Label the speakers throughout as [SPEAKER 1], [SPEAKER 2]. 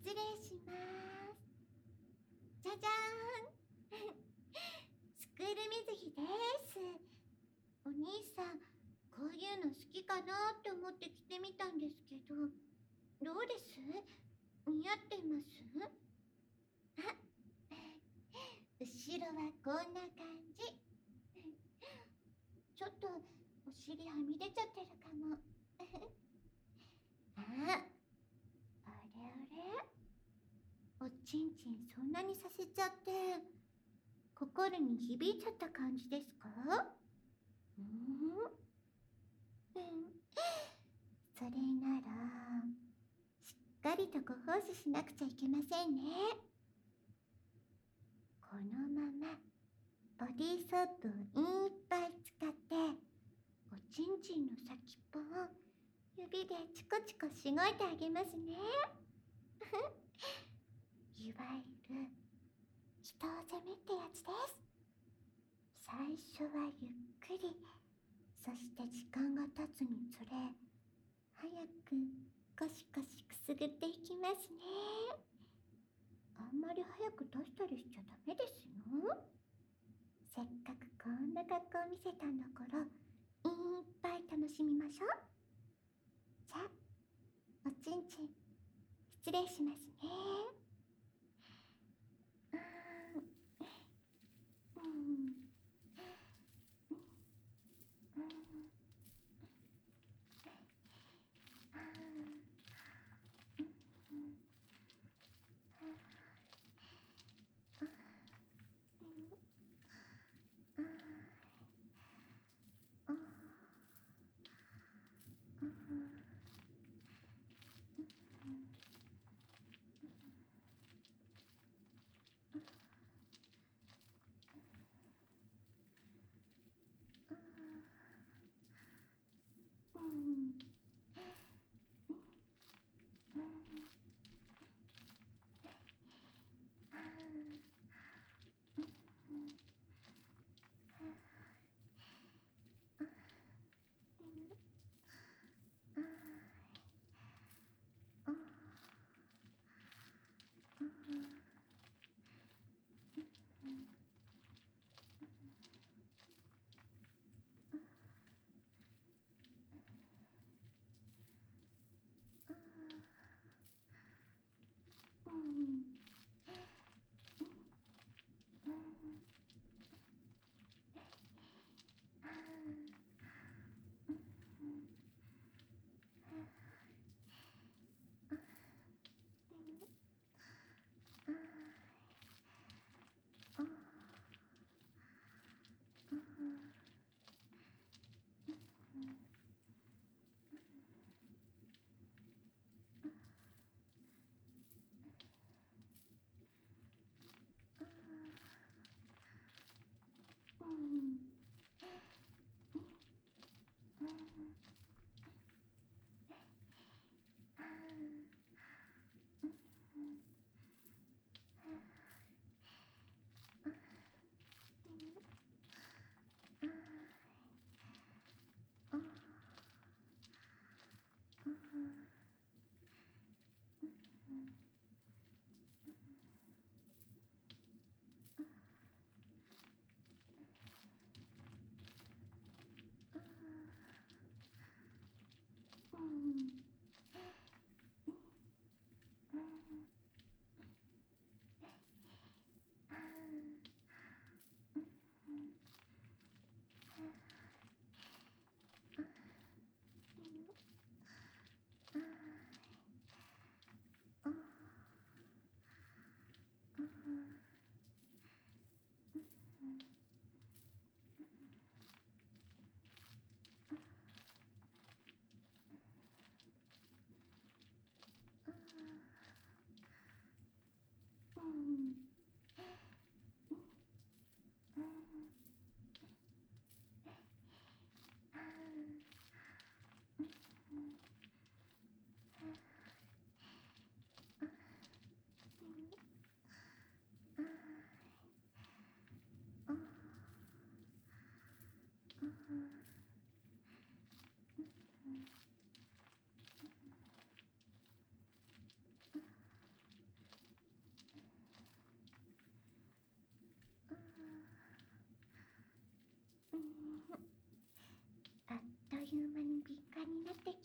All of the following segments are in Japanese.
[SPEAKER 1] 失礼します。じゃじゃーんスクール水着です。お兄さん、こういうの好きかなって思って着てみたんですけど、どうです？似合ってます？あ、後ろはこんな感じ。ちょっとお尻はみ出ちゃってるかも。あれあれ、おちんちんそんなにさせちゃって心に響いちゃった感じですか？それならしっかりとご奉仕しなくちゃいけませんね。このままボディーソープをいっぱい使っておちんちんの先っぽを指でチコチコしごいてあげますね。いわゆる人を責めってやつです。最初はゆっくり、そして時間が経つにつれ早くゴシゴシくすぐっていきますね。あんまり早く出したりしちゃダメですよ。せっかくこんな格好を見せたんだからいっぱい楽しみましょう。じゃあおちんちん失礼しますね。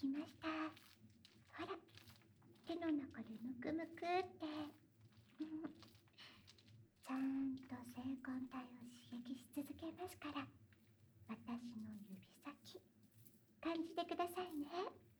[SPEAKER 1] きました。ほら、手の中でぬくぬくってちゃんと性感帯を刺激し続けますから、私の指先感じてくださいね。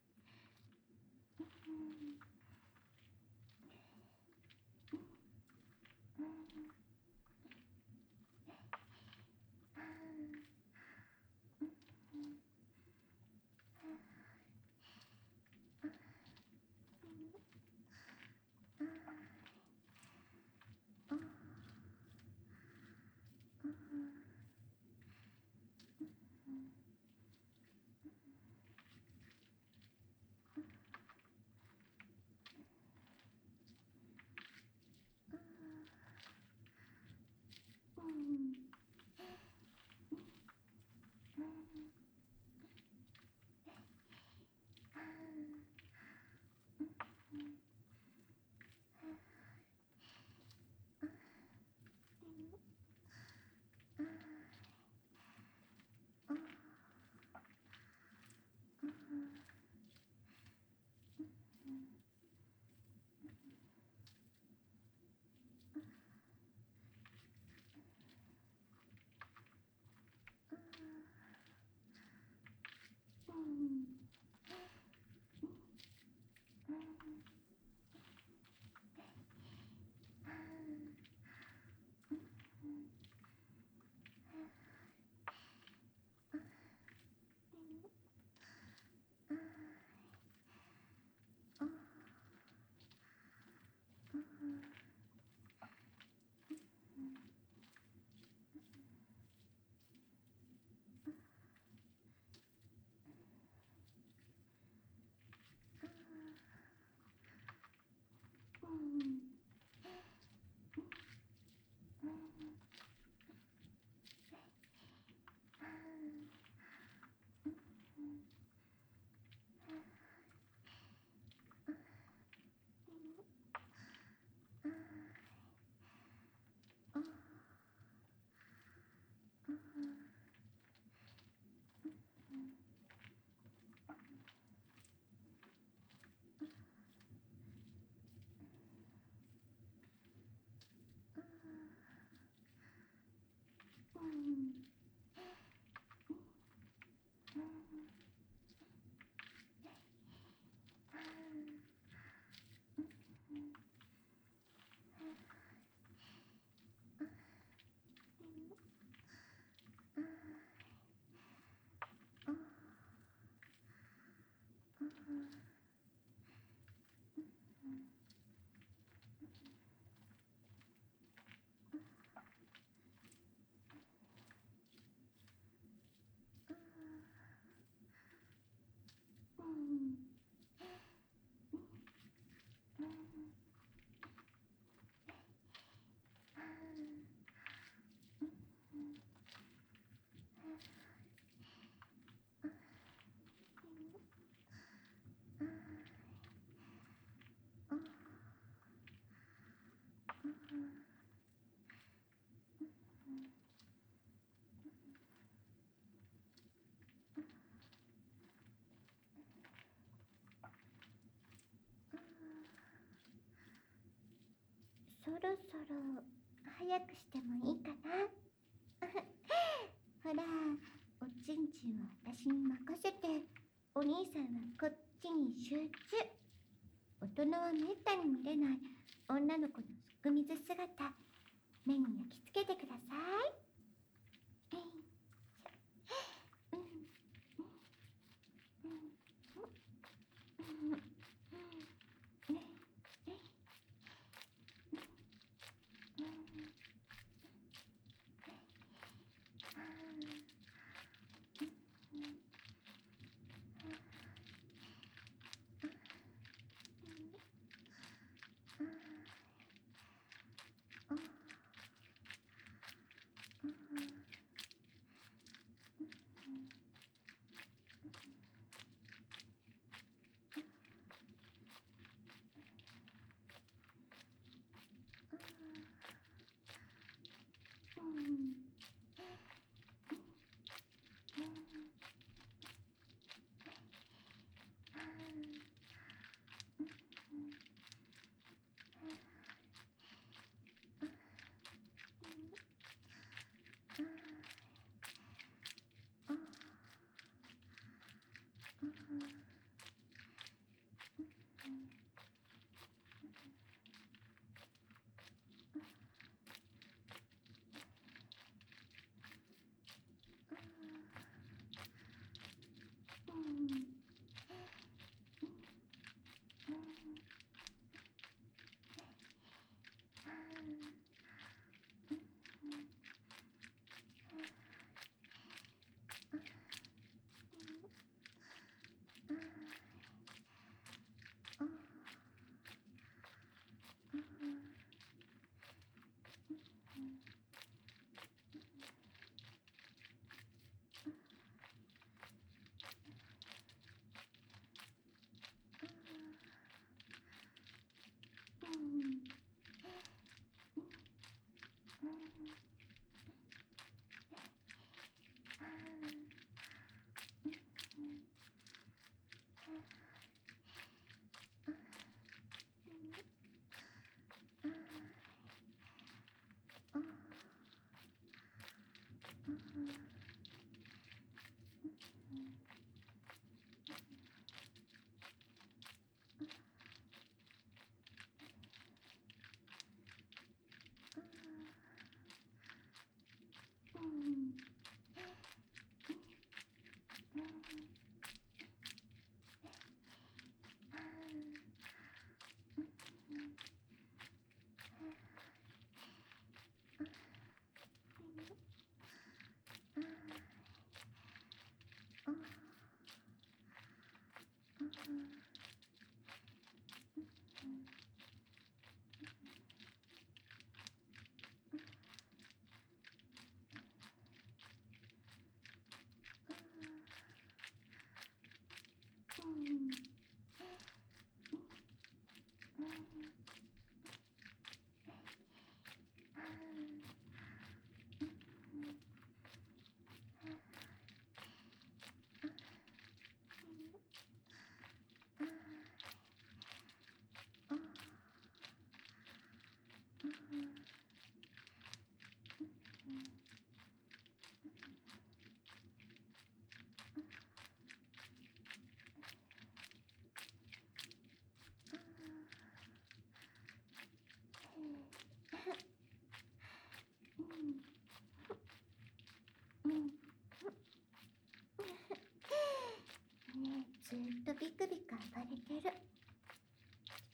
[SPEAKER 1] そろそろ早くしてもいいかなほら、おちんちんは私に任せて、お兄さんはこっちに集中。大人はめったに見れない女の子のすく水姿、目に焼き付けてください。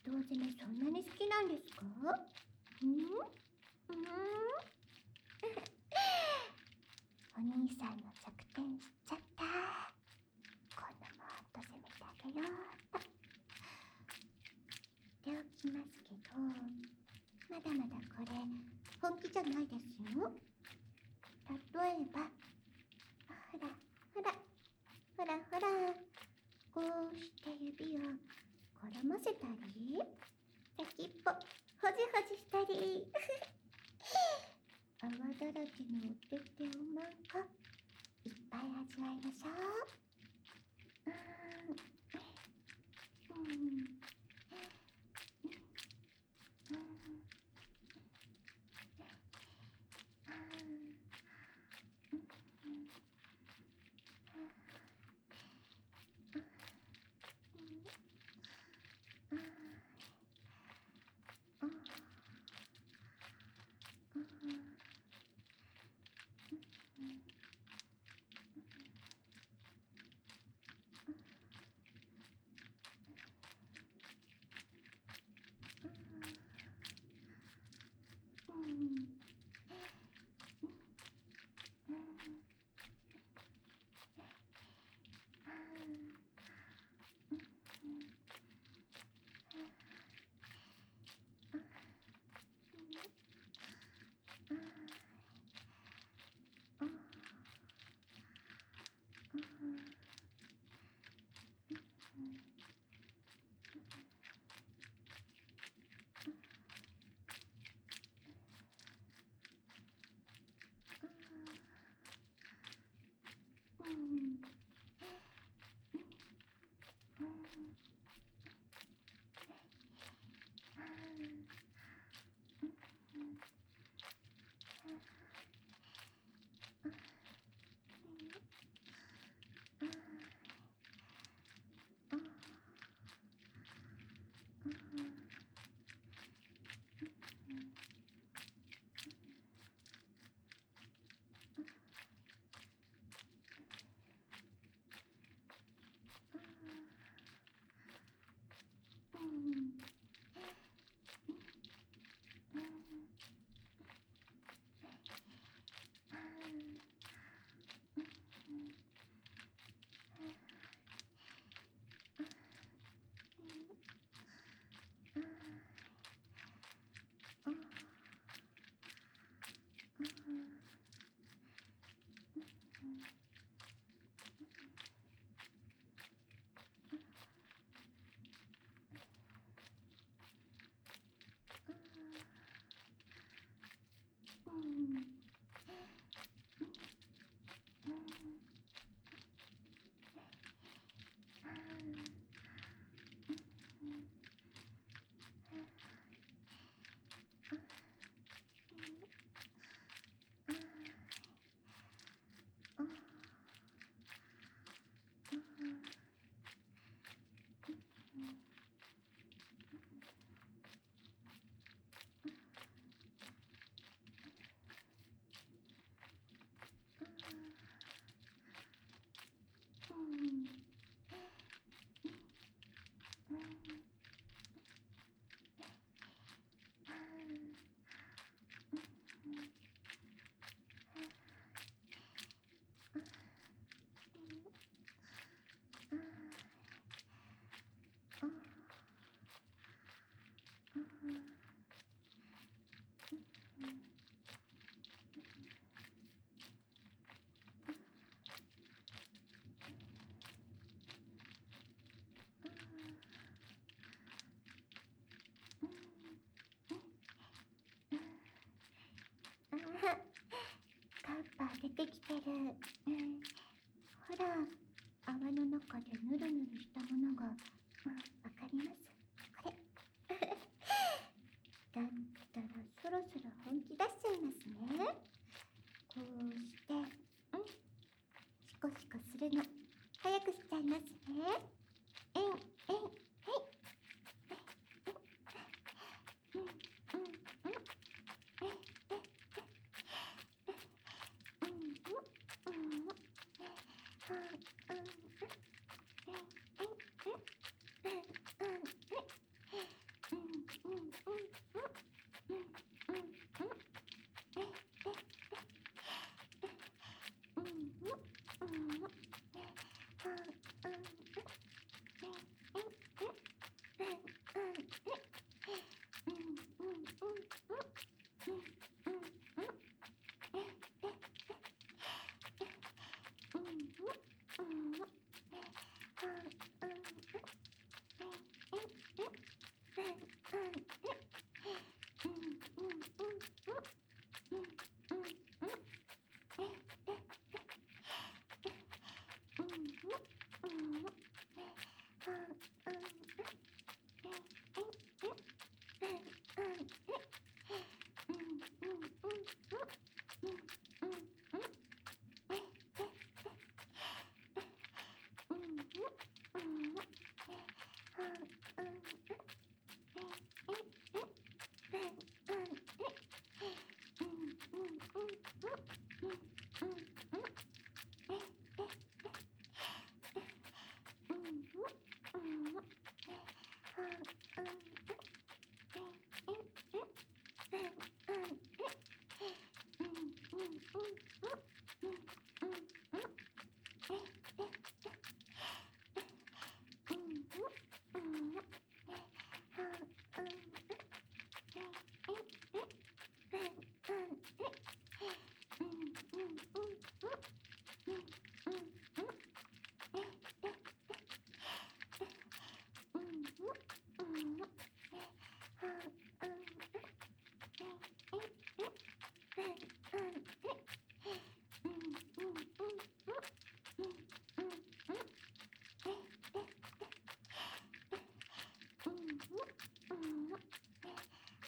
[SPEAKER 1] 刀攻めそんなに好きなんですか？お兄さんの弱点知っちゃった。今度もっと攻めてあげようっと。言っておきますけど、まだまだこれ本気じゃないですよ。例えば、ほらほらほらほら、こうして指を絡ませたり、先っぽほじほじしたり泡だらけのお手手をなんかいっぱい味わいましょう。カッパ出てきてる。ほら、泡の中でヌルヌルしたものが、わかります？これ。だったらそろそろ本気出しちゃいますね。こうして、シコシコするの、早くしちゃいますね。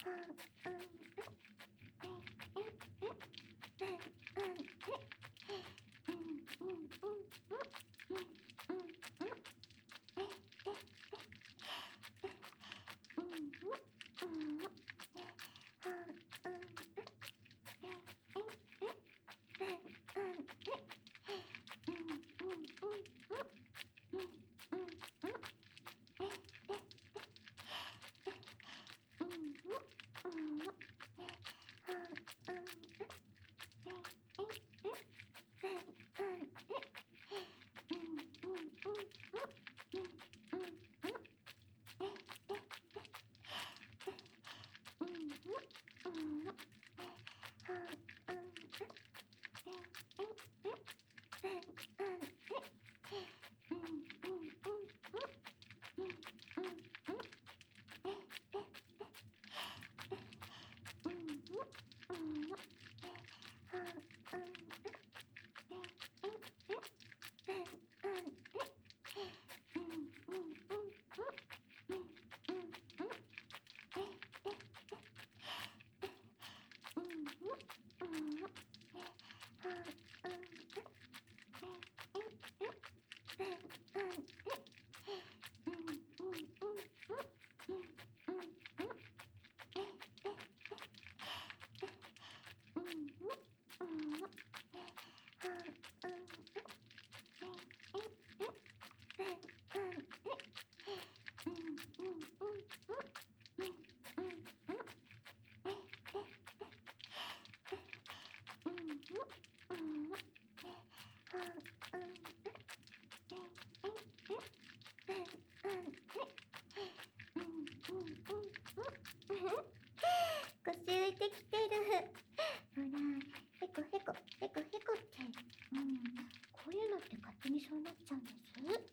[SPEAKER 1] 腰浮いてきてる。ほら、へこへこ、へこへこって。こういうのって勝手にそうなっちゃうんです。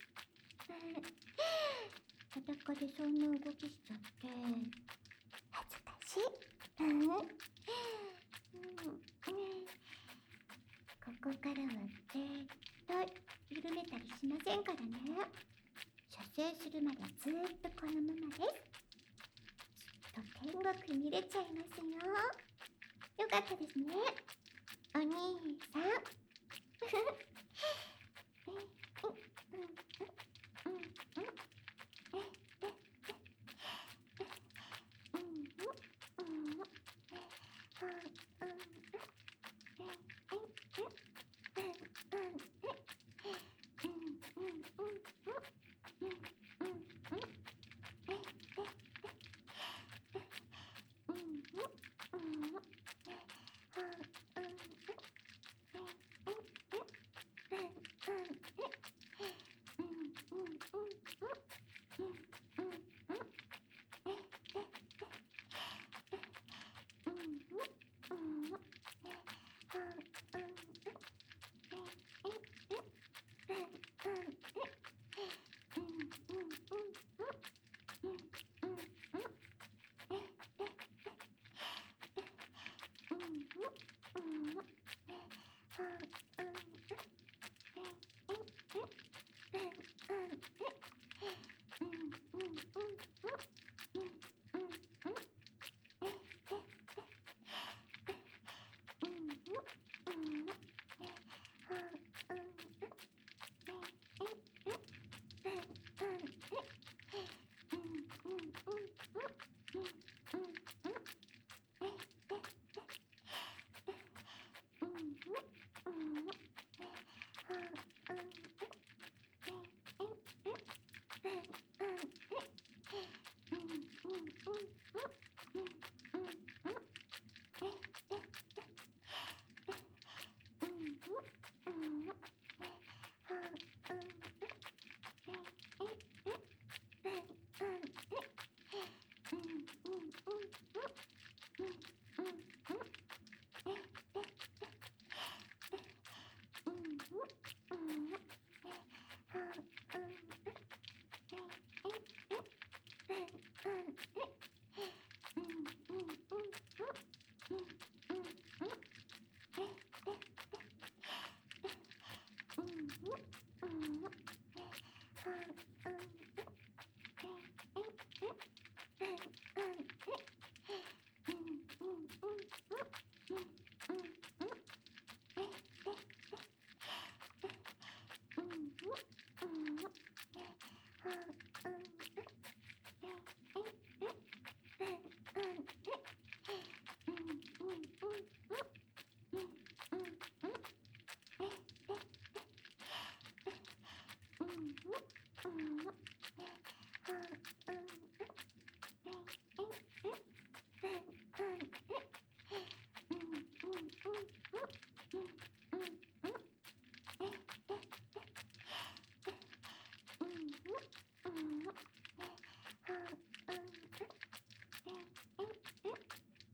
[SPEAKER 1] 裸でそんな動きしちゃって、恥ずかしい。ここからは絶対緩めたりしませんからね。射精するまでずーっとこのままです。きっと天国見れちゃいますよ。よかったですね、お兄さん。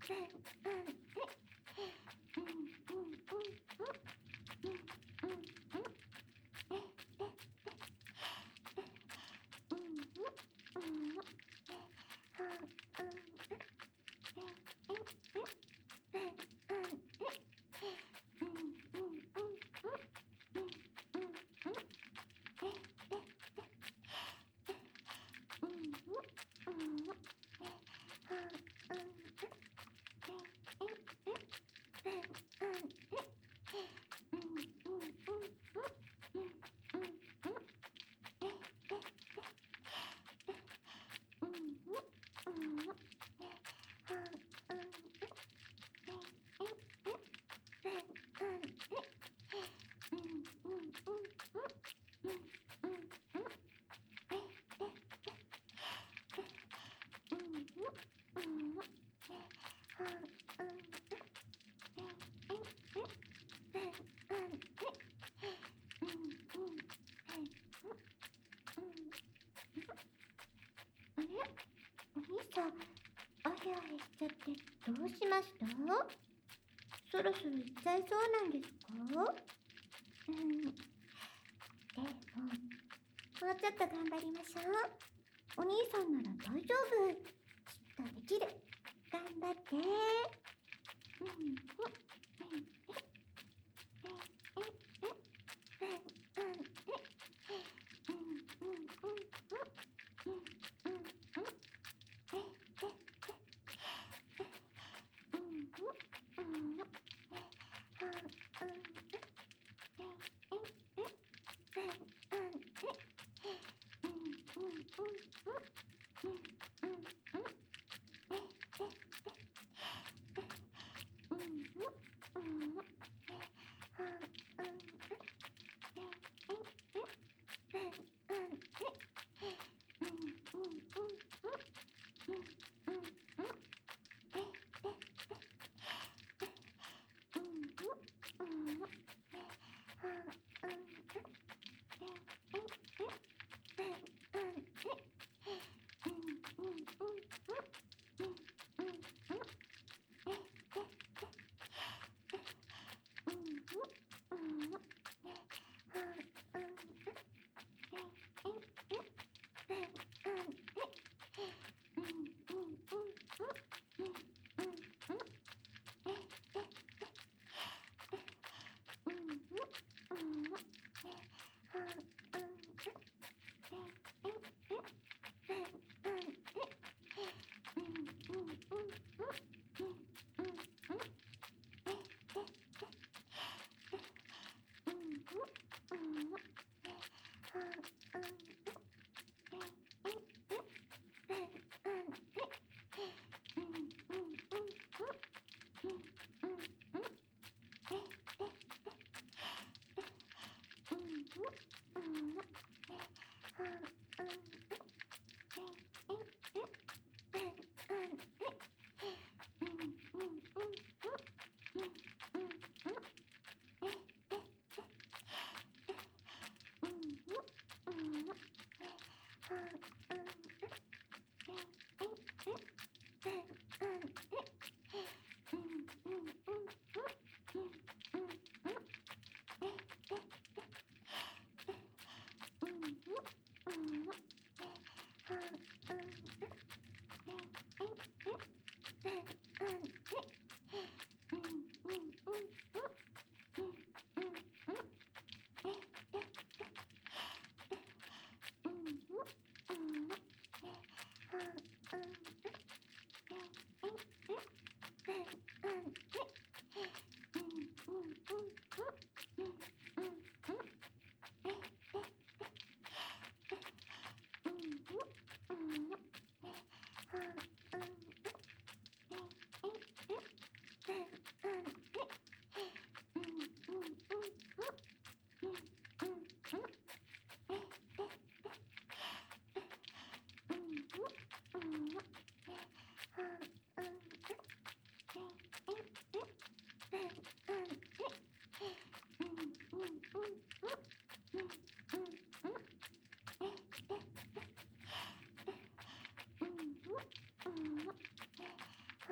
[SPEAKER 1] お兄さん、あれあれしちゃってどうしました？そろそろ行っちゃいそうなんですか？でも、もうちょっと頑張りましょう。お兄さんなら大丈夫。きっとできる。頑張って。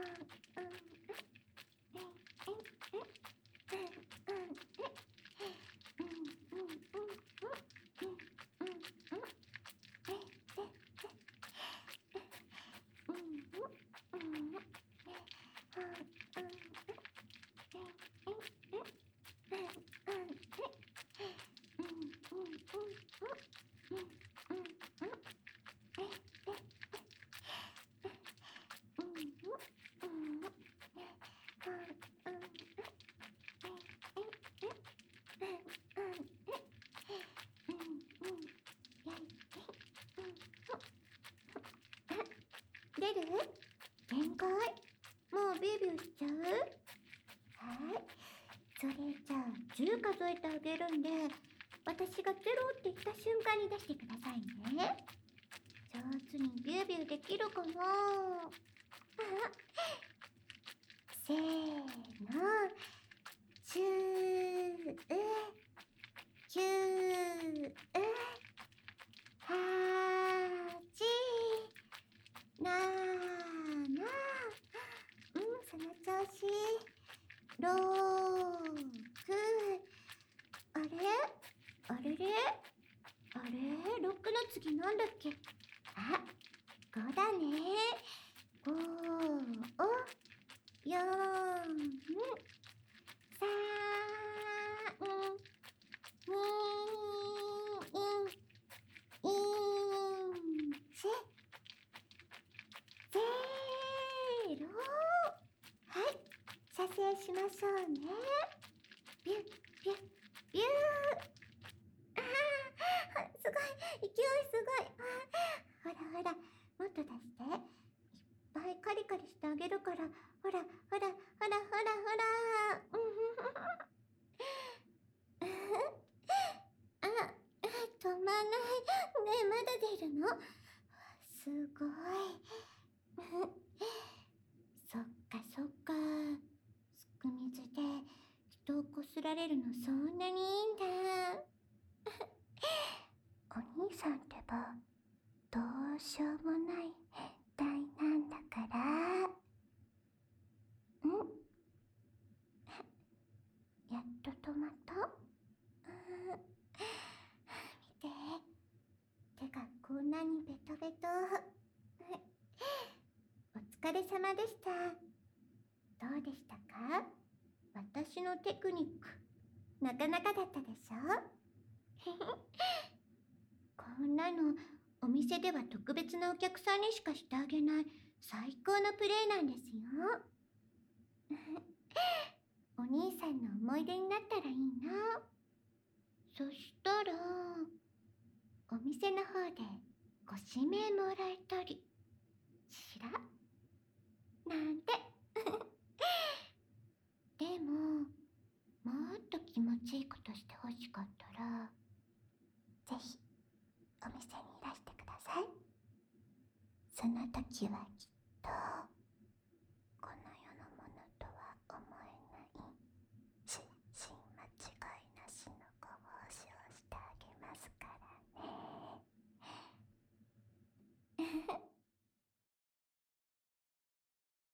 [SPEAKER 1] 出る？限界？もうビュービューしちゃう？はい。それじゃあ10数えてあげるんで、私が0って言った瞬間に出してくださいね。上手にビュービューできるかな？せーの。10、9、8、7、その調子。6、あれあれれあれ ?6 の次なんだっけ？あ、5だね。5、4、3、2、1、0。はい、射精しましょうね。ビュッビュッビュー。すごい、勢いすごい。ほらほら、もっと出して。いっぱいカリカリしてあげるから。ほらほらほらほらほら。あ、止まない。ねえ、まだ出るの？すごい。そっかそっか。すく水で人をこすられるのそんなにいいんだ。お兄さんってばどうしようもない変態なんだから。やっと止まった？見て、手がこんなにベトベト。お疲れ様でした。どうでしたか？私のテクニックなかなかだったでしょ？こんなのお店では特別なお客さんにしかしてあげない最高のプレイなんですよ。お兄さんの思い出になったらいいな。そしたらお店の方でご指名もらえたりしらなんて。でももっと気持ちいいことしてほしかったら、ぜひお店にいらしてください。その時はきっ